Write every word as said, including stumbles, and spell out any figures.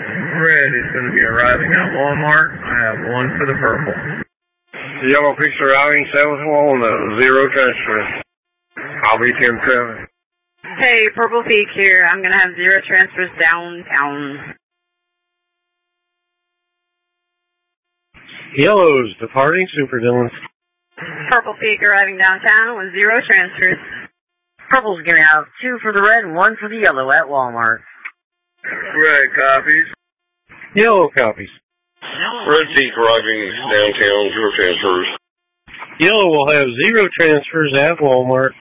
Red is going to be arriving at Walmart. I have one for the purple. The yellow peak's arriving, seven Walnut, zero transfer. I'll be ten seven. Hey, Purple Peak here. I'm going to have zero transfers downtown. Yellow's departing, Super Dylan. Purple Peak arriving downtown with zero transfers. Purple's going to have two for the red and one for the yellow at Walmart. Red copies. Yellow copies. Red Peak arriving downtown, zero transfers. Yellow will have zero transfers at Walmart.